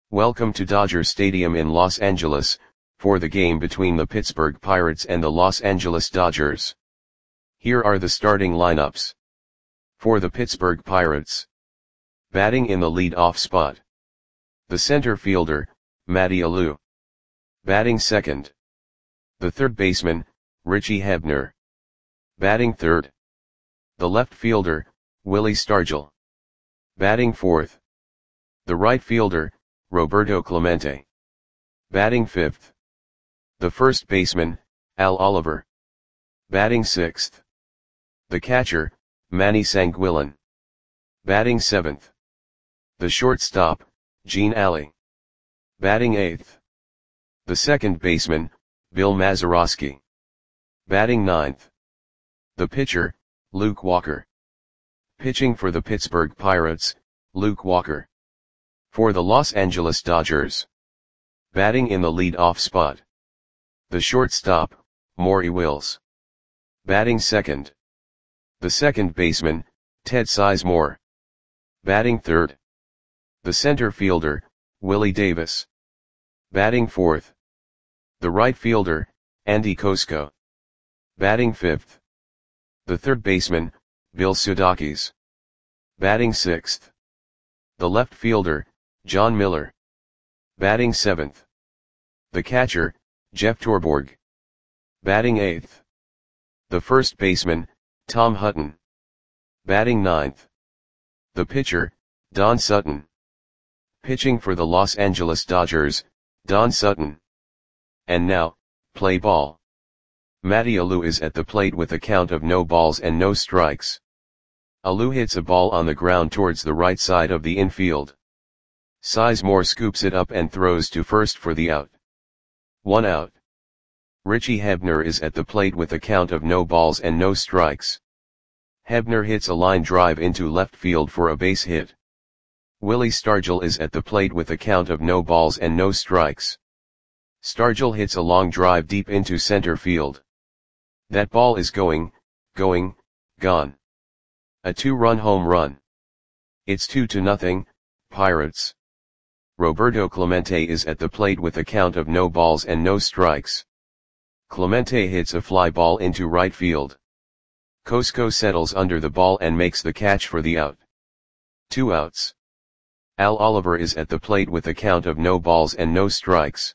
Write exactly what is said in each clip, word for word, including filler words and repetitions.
Welcome to Dodger Stadium in Los Angeles, for the game between the Pittsburgh Pirates and the Los Angeles Dodgers. Here are the starting lineups. For the Pittsburgh Pirates. Batting in the lead-off spot. The center fielder, Matty Alou. Batting second. The third baseman, Richie Hebner. Batting third. The left fielder, Willie Stargell. Batting fourth. The right fielder, Roberto Clemente. Batting fifth. The first baseman, Al Oliver. Batting sixth. The catcher, Manny Sanguillen. Batting seventh. The shortstop, Gene Alley. Batting eighth. The second baseman, Bill Mazeroski. Batting ninth. The pitcher, Luke Walker. Pitching for the Pittsburgh Pirates, Luke Walker. For the Los Angeles Dodgers. Batting in the lead-off spot. The shortstop, Maury Wills. Batting second. The second baseman, Ted Sizemore. Batting third. The center fielder, Willie Davis. Batting fourth. The right fielder, Andy Kosko. Batting fifth. The third baseman, Bill Sudakis. Batting sixth. The left fielder, John Miller. Batting seventh. The catcher, Jeff Torborg. Batting eighth. The first baseman, Tom Hutton. Batting ninth. The pitcher, Don Sutton. Pitching for the Los Angeles Dodgers, Don Sutton. And now, play ball. Matty Alou is at the plate with a count of no balls and no strikes. Alou hits a ball on the ground towards the right side of the infield. Sizemore scoops it up and throws to first for the out. One out. Richie Hebner is at the plate with a count of no balls and no strikes. Hebner hits a line drive into left field for a base hit. Willie Stargell is at the plate with a count of no balls and no strikes. Stargell hits a long drive deep into center field. That ball is going, going, gone. A two-run home run. It's two to nothing, Pirates. Roberto Clemente is at the plate with a count of no balls and no strikes. Clemente hits a fly ball into right field. Kosko settles under the ball and makes the catch for the out. Two outs. Al Oliver is at the plate with a count of no balls and no strikes.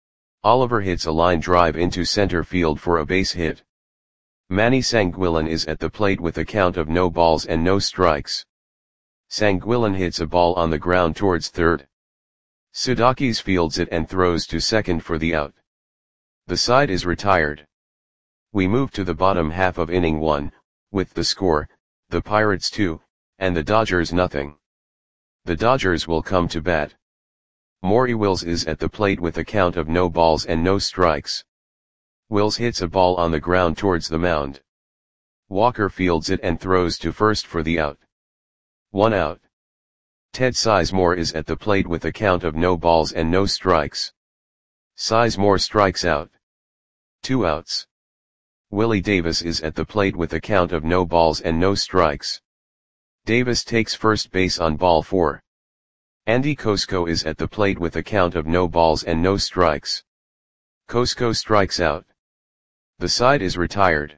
Oliver hits a line drive into center field for a base hit. Manny Sanguillen is at the plate with a count of no balls and no strikes. Sanguillen hits a ball on the ground towards third. Sudakis fields it and throws to second for the out. The side is retired. We move to the bottom half of inning one, with the score, the Pirates two, and the Dodgers nothing. The Dodgers will come to bat. Maury Wills is at the plate with a count of no balls and no strikes. Wills hits a ball on the ground towards the mound. Walker fields it and throws to first for the out. One out. Ted Sizemore is at the plate with a count of no balls and no strikes. Sizemore strikes out. Two outs. Willie Davis is at the plate with a count of no balls and no strikes. Davis takes first base on ball four. Andy Kosko is at the plate with a count of no balls and no strikes. Kosko strikes out. The side is retired.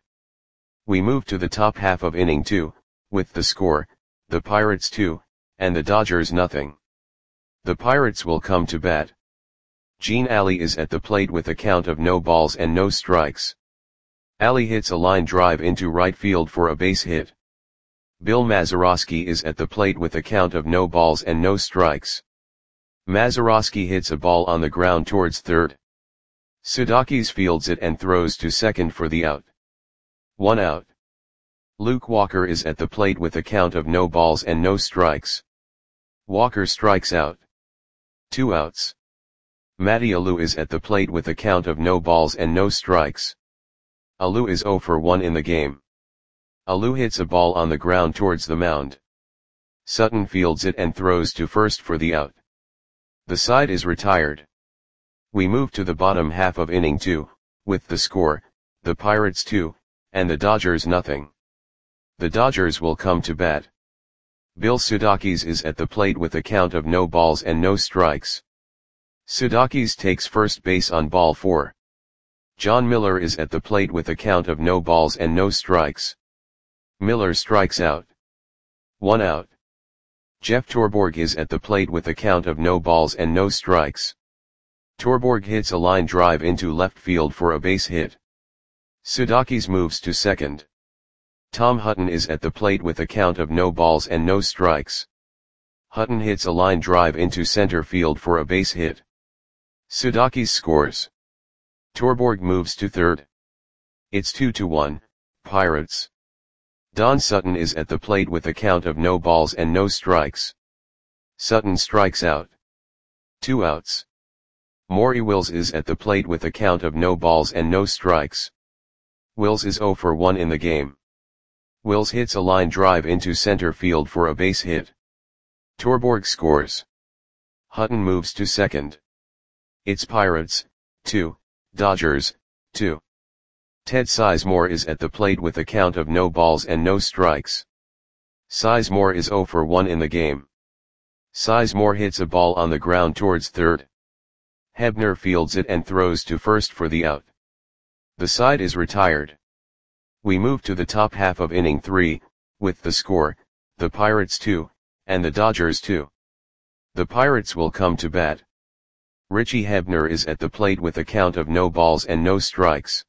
We move to the top half of inning two, with the score, the Pirates two, and the Dodgers nothing. The Pirates will come to bat. Gene Alley is at the plate with a count of no balls and no strikes. Alley hits a line drive into right field for a base hit. Bill Mazeroski is at the plate with a count of no balls and no strikes. Mazeroski hits a ball on the ground towards third. Sudakis fields it and throws to second for the out. One out. Luke Walker is at the plate with a count of no balls and no strikes. Walker strikes out. Two outs. Matty Alou is at the plate with a count of no balls and no strikes. Alou is zero for one in the game. Alou hits a ball on the ground towards the mound. Sutton fields it and throws to first for the out. The side is retired. We move to the bottom half of inning two, with the score, the Pirates two, and the Dodgers nothing. The Dodgers will come to bat. Bill Sudakis is at the plate with a count of no balls and no strikes. Sudakis takes first base on ball four. John Miller is at the plate with a count of no balls and no strikes. Miller strikes out. One out. Jeff Torborg is at the plate with a count of no balls and no strikes. Torborg hits a line drive into left field for a base hit. Sudakis moves to second. Tom Hutton is at the plate with a count of no balls and no strikes. Hutton hits a line drive into center field for a base hit. Sudakis scores. Torborg moves to third. It's two to one, Pirates. Don Sutton is at the plate with a count of no balls and no strikes. Sutton strikes out. Two outs. Maury Wills is at the plate with a count of no balls and no strikes. Wills is zero for one in the game. Wills hits a line drive into center field for a base hit. Torborg scores. Hutton moves to second. It's Pirates, two, Dodgers, two. Ted Sizemore is at the plate with a count of no balls and no strikes. Sizemore is zero for one in the game. Sizemore hits a ball on the ground towards third. Hebner fields it and throws to first for the out. The side is retired. We move to the top half of inning three, with the score, the Pirates two, and the Dodgers two. The Pirates will come to bat. Richie Hebner is at the plate with a count of no balls and no strikes.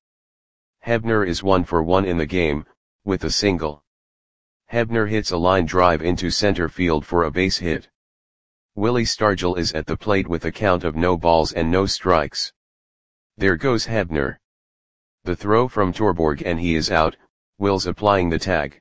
Hebner is one for one in the game, with a single. Hebner hits a line drive into center field for a base hit. Willie Stargell is at the plate with a count of no balls and no strikes. There goes Hebner. The throw from Torborg and he is out, Wills applying the tag.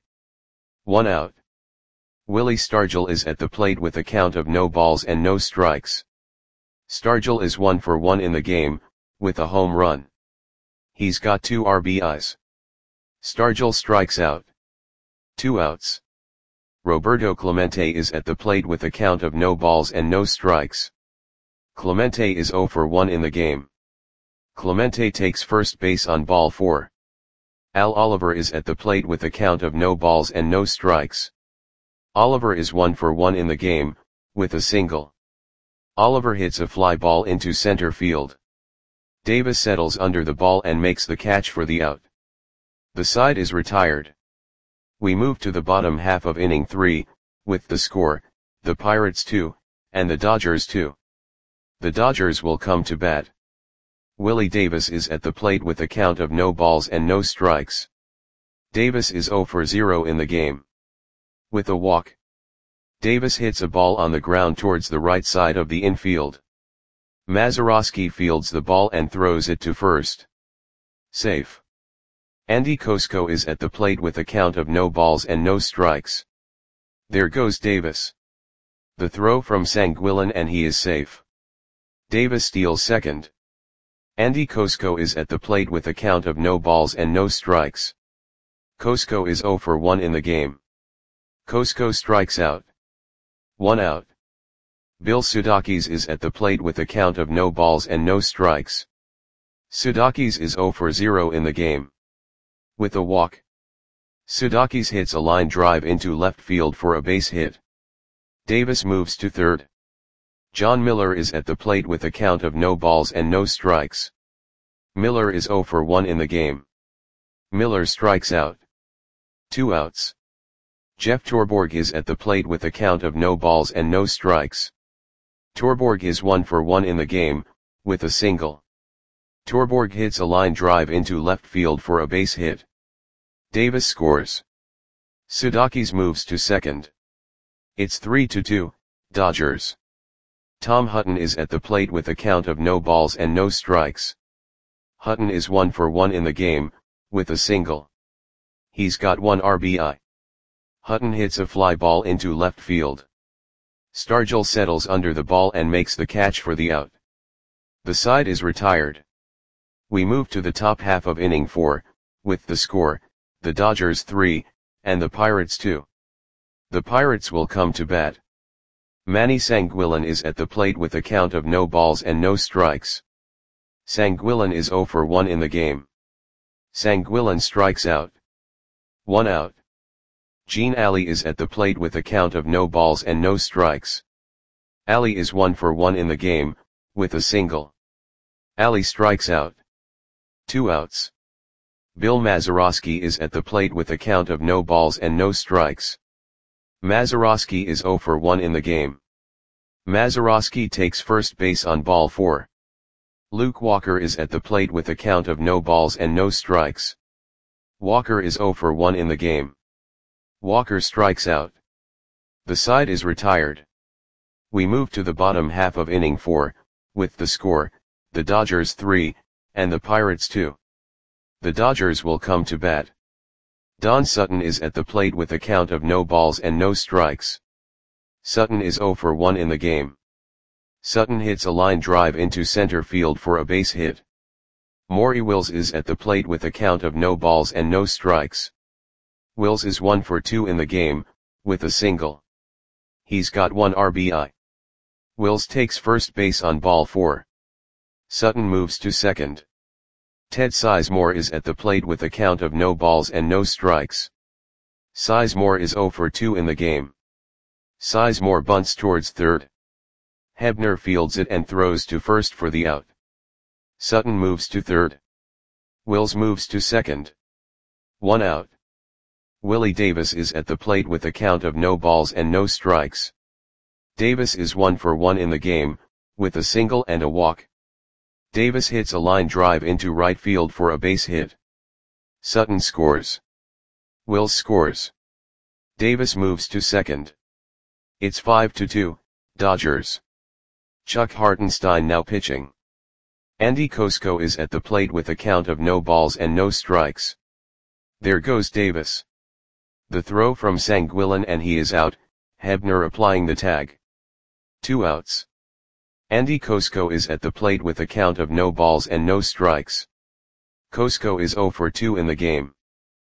One out. Willie Stargell is at the plate with a count of no balls and no strikes. Stargell is one for one in the game, with a home run. He's got two R B Is. Stargell strikes out. Two outs. Roberto Clemente is at the plate with a count of no balls and no strikes. Clemente is zero for one in the game. Clemente takes first base on ball four. Al Oliver is at the plate with a count of no balls and no strikes. Oliver is one for one in the game, with a single. Oliver hits a fly ball into center field. Davis settles under the ball and makes the catch for the out. The side is retired. We move to the bottom half of inning three, with the score, the Pirates two, and the Dodgers two. The Dodgers will come to bat. Willie Davis is at the plate with a count of no balls and no strikes. Davis is zero for zero in the game. With a walk. Davis hits a ball on the ground towards the right side of the infield. Mazeroski fields the ball and throws it to first. Safe. Andy Kosko is at the plate with a count of no balls and no strikes. There goes Davis. The throw from Sanguillen and he is safe. Davis steals second. Andy Kosko is at the plate with a count of no balls and no strikes. Kosko is zero for one in the game. Kosko strikes out. One out. Bill Sudakis is at the plate with a count of no balls and no strikes. Sudakis is zero for zero in the game. With a walk. Sudakis hits a line drive into left field for a base hit. Davis moves to third. John Miller is at the plate with a count of no balls and no strikes. Miller is zero for one in the game. Miller strikes out. Two outs. Jeff Torborg is at the plate with a count of no balls and no strikes. Torborg is one for one in the game, with a single. Torborg hits a line drive into left field for a base hit. Davis scores. Sudakis moves to second. It's three to two, Dodgers. Tom Hutton is at the plate with a count of no balls and no strikes. Hutton is one for one in the game, with a single. He's got one R B I. Hutton hits a fly ball into left field. Stargell settles under the ball and makes the catch for the out. The side is retired. We move to the top half of inning four, with the score, the Dodgers three, and the Pirates two. The Pirates will come to bat. Manny Sanguillen is at the plate with a count of no balls and no strikes. Sanguillen is zero for one in the game. Sanguillen strikes out. One out. Gene Alley is at the plate with a count of no balls and no strikes. Alley is one for one in the game, with a single. Ali strikes out. Two outs. Bill Mazeroski is at the plate with a count of no balls and no strikes. Mazeroski is zero for one in the game. Mazeroski takes first base on ball four. Luke Walker is at the plate with a count of no balls and no strikes. Walker is zero for one in the game. Walker strikes out. The side is retired. We move to the bottom half of inning four, with the score, the Dodgers three, and the Pirates two. The Dodgers will come to bat. Don Sutton is at the plate with a count of no balls and no strikes. Sutton is zero for one in the game. Sutton hits a line drive into center field for a base hit. Maury Wills is at the plate with a count of no balls and no strikes. Wills is one for two in the game, with a single. He's got one R B I. Wills takes first base on ball four. Sutton moves to second. Ted Sizemore is at the plate with a count of no balls and no strikes. Sizemore is zero for two in the game. Sizemore bunts towards third. Hebner fields it and throws to first for the out. Sutton moves to third. Wills moves to second. One out. Willie Davis is at the plate with a count of no balls and no strikes. Davis is one for one in the game, with a single and a walk. Davis hits a line drive into right field for a base hit. Sutton scores. Wills scores. Davis moves to second. It's five to two, Dodgers. Chuck Hartenstein now pitching. Andy Kosko is at the plate with a count of no balls and no strikes. There goes Davis. The throw from Sanguillen and he is out, Hebner applying the tag. Two outs. Andy Kosko is at the plate with a count of no balls and no strikes. Kosko is zero for two in the game.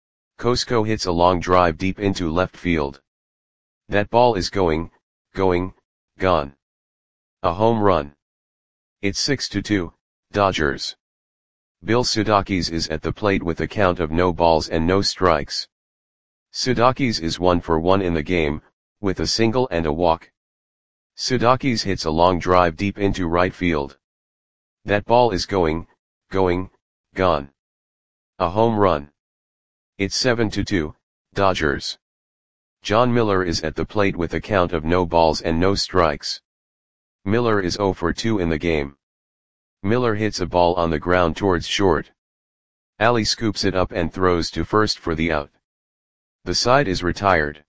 Kosko hits a long drive deep into left field. That ball is going, going, gone. A home run. It's six to two, Dodgers. Bill Sudakis is at the plate with a count of no balls and no strikes. Sudakis is one for one in the game, with a single and a walk. Sudakis hits a long drive deep into right field. That ball is going, going, gone. A home run. It's seven to two, Dodgers. John Miller is at the plate with a count of no balls and no strikes. Miller is zero for two in the game. Miller hits a ball on the ground towards short. Ali scoops it up and throws to first for the out. The side is retired.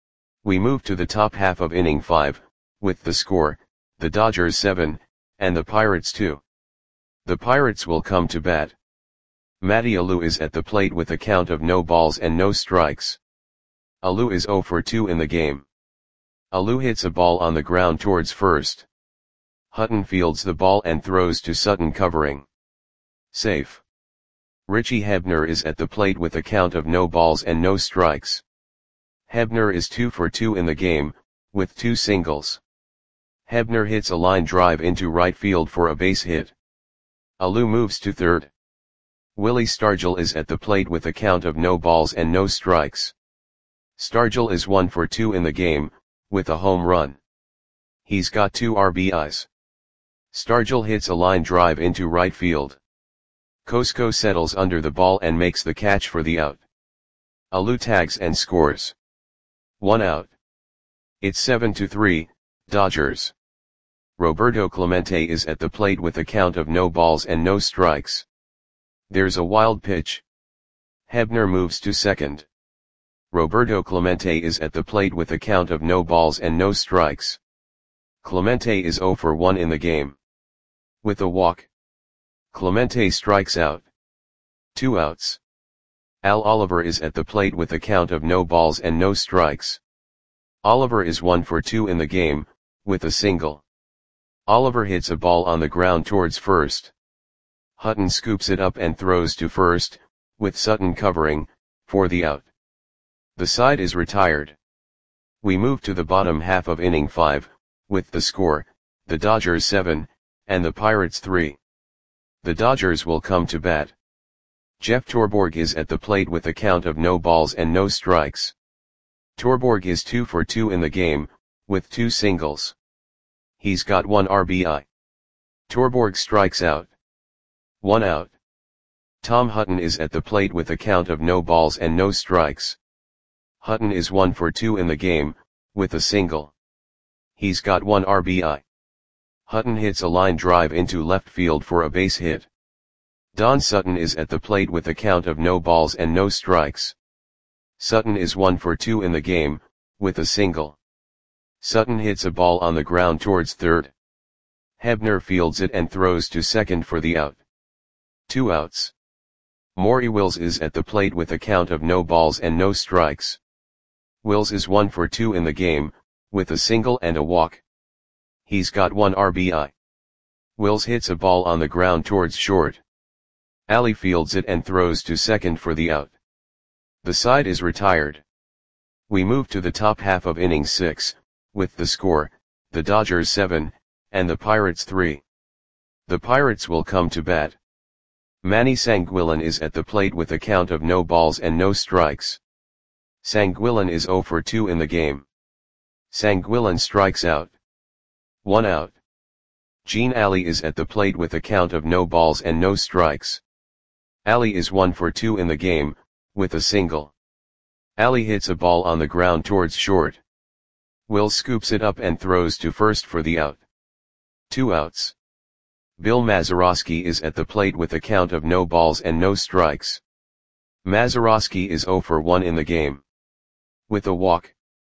We move to the top half of inning five, with the score, the Dodgers seven, and the Pirates two. The Pirates will come to bat. Matty Alou is at the plate with a count of no balls and no strikes. Alou is zero for two in the game. Alou hits a ball on the ground towards first. Hutton fields the ball and throws to Sutton covering. Safe. Richie Hebner is at the plate with a count of no balls and no strikes. Hebner is two for two in the game, with two singles. Hebner hits a line drive into right field for a base hit. Alou moves to third. Willie Stargell is at the plate with a count of no balls and no strikes. Stargell is one for two in the game, with a home run. He's got two R B Is. Stargell hits a line drive into right field. Kosko settles under the ball and makes the catch for the out. Alou tags and scores. One out. It's seven to three, Dodgers. Roberto Clemente is at the plate with a count of no balls and no strikes. There's a wild pitch. Hebner moves to second. Roberto Clemente is at the plate with a count of no balls and no strikes. Clemente is zero for one in the game. With a walk. Clemente strikes out. Two outs. Al Oliver is at the plate with a count of no balls and no strikes. Oliver is one for two in the game, with a single. Oliver hits a ball on the ground towards first. Hutton scoops it up and throws to first, with Sutton covering, for the out. The side is retired. We move to the bottom half of inning five, with the score, the Dodgers seven, and the Pirates three. The Dodgers will come to bat. Jeff Torborg is at the plate with a count of no balls and no strikes. Torborg is two for two in the game, with two singles. He's got one R B I. Torborg strikes out. One out. Tom Hutton is at the plate with a count of no balls and no strikes. Hutton is one for two in the game, with a single. He's got one R B I. Hutton hits a line drive into left field for a base hit. Don Sutton is at the plate with a count of no balls and no strikes. Sutton is one for two in the game, with a single. Sutton hits a ball on the ground towards third. Hebner fields it and throws to second for the out. Two outs. Maury Wills is at the plate with a count of no balls and no strikes. Wills is one for two in the game, with a single and a walk. He's got one R B I. Wills hits a ball on the ground towards short. Alley fields it and throws to second for the out. The side is retired. We move to the top half of inning six, with the score, the Dodgers seven, and the Pirates three. The Pirates will come to bat. Manny Sanguillen is at the plate with a count of no balls and no strikes. Sanguillen is zero for two in the game. Sanguillen strikes out. One out. Gene Alley is at the plate with a count of no balls and no strikes. Alley is one for two in the game, with a single. Alley hits a ball on the ground towards short. Will scoops it up and throws to first for the out. Two outs. Bill Mazeroski is at the plate with a count of no balls and no strikes. Mazeroski is zero for one in the game. With a walk.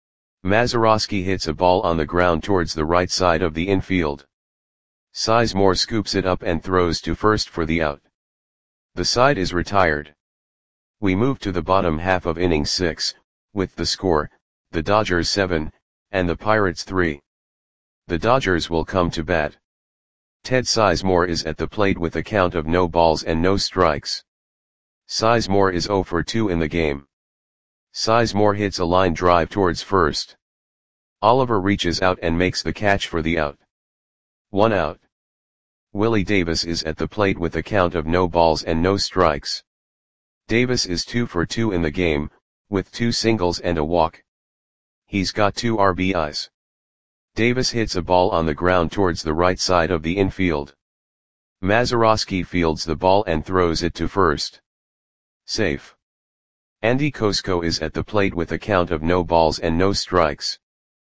Mazeroski hits a ball on the ground towards the right side of the infield. Sizemore scoops it up and throws to first for the out. The side is retired. We move to the bottom half of inning six, with the score, the Dodgers seven, and the Pirates three. The Dodgers will come to bat. Ted Sizemore is at the plate with a count of no balls and no strikes. Sizemore is zero for two in the game. Sizemore hits a line drive towards first. Oliver reaches out and makes the catch for the out. One out. Willie Davis is at the plate with a count of no balls and no strikes. Davis is two for two in the game, with two singles and a walk. He's got two R B Is. Davis hits a ball on the ground towards the right side of the infield. Mazeroski fields the ball and throws it to first. Safe. Andy Kosko is at the plate with a count of no balls and no strikes.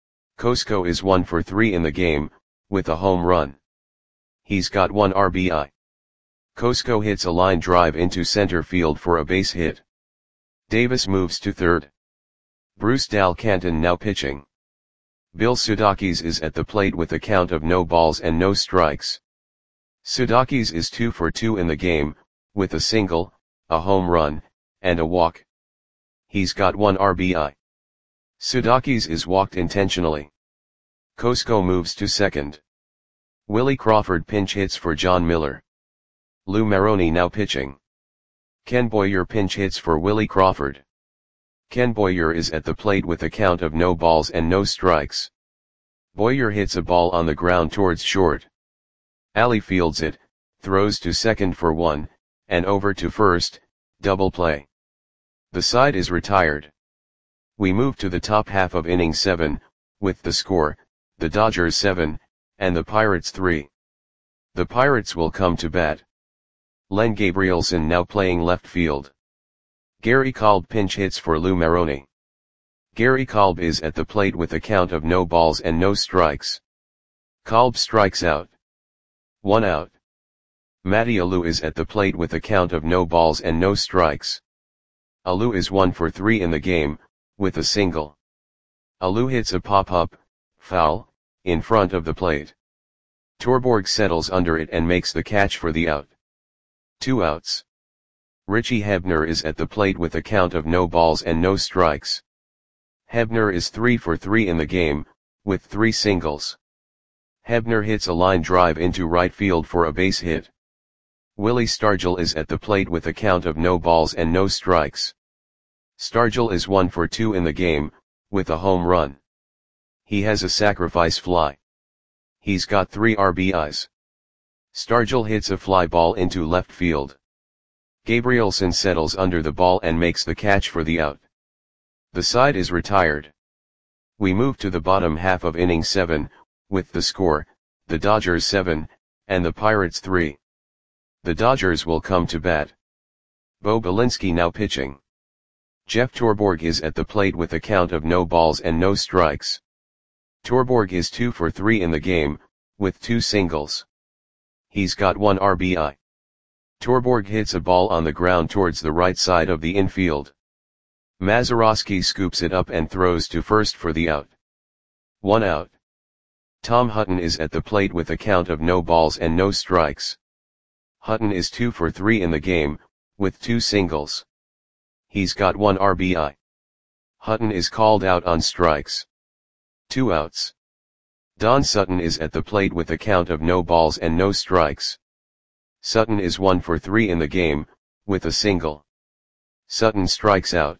Kosko is one for three in the game, with a home run. He's got one R B I. Kosko hits a line drive into center field for a base hit. Davis moves to third. Bruce Dalcanton now pitching. Bill Sudakis is at the plate with a count of no balls and no strikes. Sudakis is two for two in the game, with a single, a home run, and a walk. He's got one R B I. Sudakis is walked intentionally. Kosko moves to second. Willie Crawford pinch hits for John Miller. Lou Maroney now pitching. Ken Boyer pinch hits for Willie Crawford. Ken Boyer is at the plate with a count of no balls and no strikes. Boyer hits a ball on the ground towards short. Alley fields it, throws to second for one, and over to first, double play. The side is retired. We move to the top half of inning seven, with the score, the Dodgers seven, and the Pirates three. The Pirates will come to bat. Len Gabrielson now playing left field. Gary Kolb pinch hits for Lou Maroney. Gary Kolb is at the plate with a count of no balls and no strikes. Kolb strikes out. One out. Matty Alou is at the plate with a count of no balls and no strikes. Alou is one for three in the game, with a single. Alou hits a pop-up, foul, in front of the plate. Torborg settles under it and makes the catch for the out. Two outs. Richie Hebner is at the plate with a count of no balls and no strikes. Hebner is three for three in the game, with three singles. Hebner hits a line drive into right field for a base hit. Willie Stargell is at the plate with a count of no balls and no strikes. Stargell is one for two in the game, with a home run. He has a sacrifice fly. He's got three R B Is. Stargell hits a fly ball into left field. Gabrielson settles under the ball and makes the catch for the out. The side is retired. We move to the bottom half of inning seven, with the score, the Dodgers seven, and the Pirates three. The Dodgers will come to bat. Bo Bilinski now pitching. Jeff Torborg is at the plate with a count of no balls and no strikes. Torborg is two for three in the game, with two singles. He's got one R B I. Torborg hits a ball on the ground towards the right side of the infield. Mazeroski scoops it up and throws to first for the out. One out. Tom Hutton is at the plate with a count of no balls and no strikes. Hutton is two for three in the game, with two singles. He's got one R B I. Hutton is called out on strikes. Two outs. Don Sutton is at the plate with a count of no balls and no strikes. Sutton is one for three in the game, with a single. Sutton strikes out.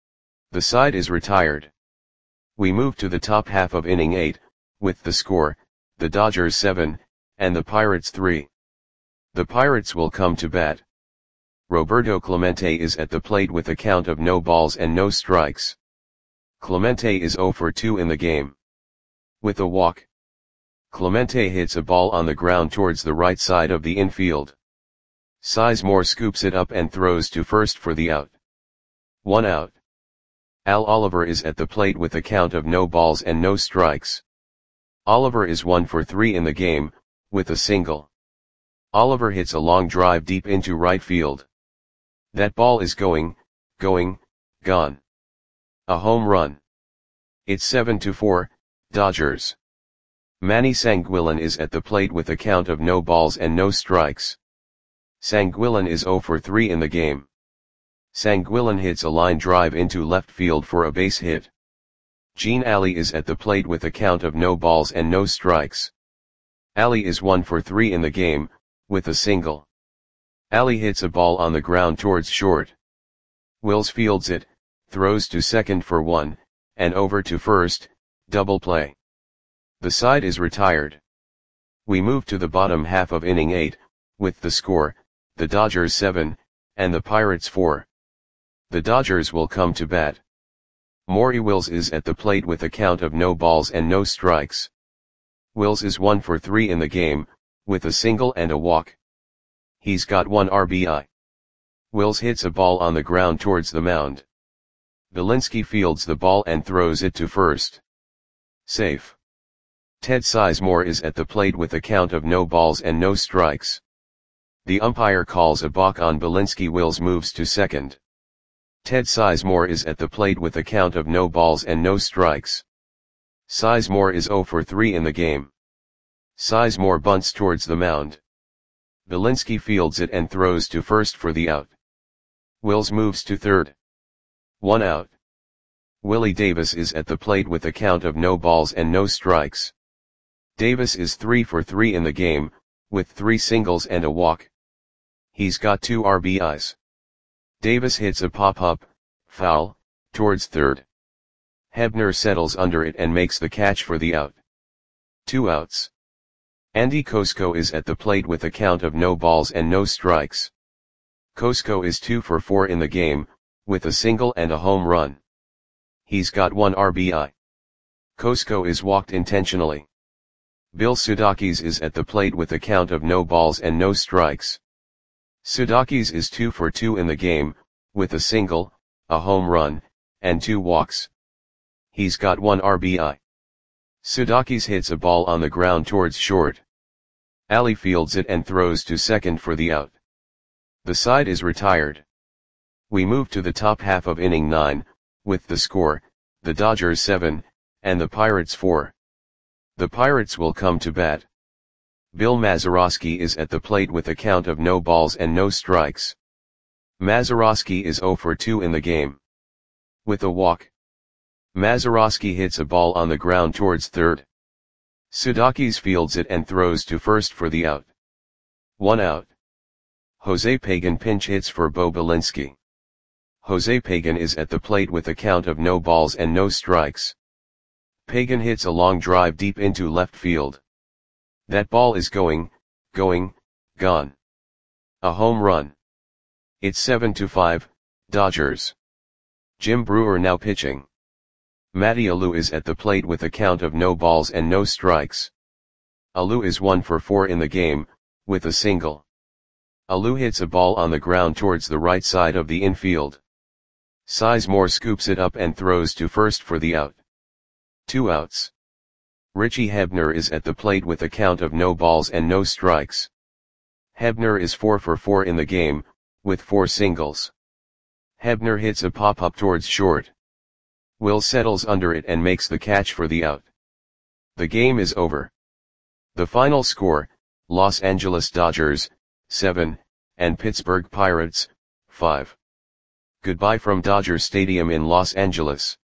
The side is retired. We move to the top half of inning eight, with the score, the Dodgers seven, and the Pirates three. The Pirates will come to bat. Roberto Clemente is at the plate with a count of no balls and no strikes. Clemente is zero for two in the game. With a walk. Clemente hits a ball on the ground towards the right side of the infield. Sizemore scoops it up and throws to first for the out. One out. Al Oliver is at the plate with a count of no balls and no strikes. Oliver is one for three in the game, with a single. Oliver hits a long drive deep into right field. That ball is going, going, gone. A home run. It's seven to four, Dodgers. Manny Sanguillen is at the plate with a count of no balls and no strikes. Sanguillen is zero for three in the game. Sanguillen hits a line drive into left field for a base hit. Gene Alley is at the plate with a count of no balls and no strikes. Alley is one for three in the game, with a single. Alley hits a ball on the ground towards short. Wills fields it, throws to second for one, and over to first, double play. The side is retired. We move to the bottom half of inning eight, with the score, the Dodgers seven, and the Pirates four. The Dodgers will come to bat. Maury Wills is at the plate with a count of no balls and no strikes. Wills is one for three in the game, with a single and a walk. He's got one R B I. Wills hits a ball on the ground towards the mound. Bilinski fields the ball and throws it to first. Safe. Ted Sizemore is at the plate with a count of no balls and no strikes. The umpire calls a balk on Bilinski. Wills moves to second. Ted Sizemore is at the plate with a count of no balls and no strikes. Sizemore is zero for three in the game. Sizemore bunts towards the mound. Bilinski fields it and throws to first for the out. Wills moves to third. One out. Willie Davis is at the plate with a count of no balls and no strikes. Davis is three for three in the game, with three singles and a walk. He's got two R B Is. Davis hits a pop-up, foul, towards third. Hebner settles under it and makes the catch for the out. Two outs. Andy Kosko is at the plate with a count of no balls and no strikes. Kosko is two for four in the game, with a single and a home run. He's got one R B I. Kosko is walked intentionally. Bill Sudakis is at the plate with a count of no balls and no strikes. Sudakis is two for two in the game, with a single, a home run, and two walks. He's got one R B I. Sudakis hits a ball on the ground towards short. Alley fields it and throws to second for the out. The side is retired. We move to the top half of inning nine, with the score, the Dodgers seven, and the Pirates four. The Pirates will come to bat. Bill Mazeroski is at the plate with a count of no balls and no strikes. Mazeroski is zero for two in the game. With a walk. Mazeroski hits a ball on the ground towards third. Sudakis fields it and throws to first for the out. One out. Jose Pagan pinch hits for Bo Bilinski. Jose Pagan is at the plate with a count of no balls and no strikes. Pagan hits a long drive deep into left field. That ball is going, going, gone. A home run. It's seven to five, Dodgers. Jim Brewer now pitching. Matty Alou is at the plate with a count of no balls and no strikes. Alou is one for four in the game, with a single. Alou hits a ball on the ground towards the right side of the infield. Sizemore scoops it up and throws to first for the out. Two outs. Richie Hebner is at the plate with a count of no balls and no strikes. Hebner is four for four in the game, with four singles. Hebner hits a pop-up towards short. Will settles under it and makes the catch for the out. The game is over. The final score, Los Angeles Dodgers, seven, and Pittsburgh Pirates, five. Goodbye from Dodger Stadium in Los Angeles.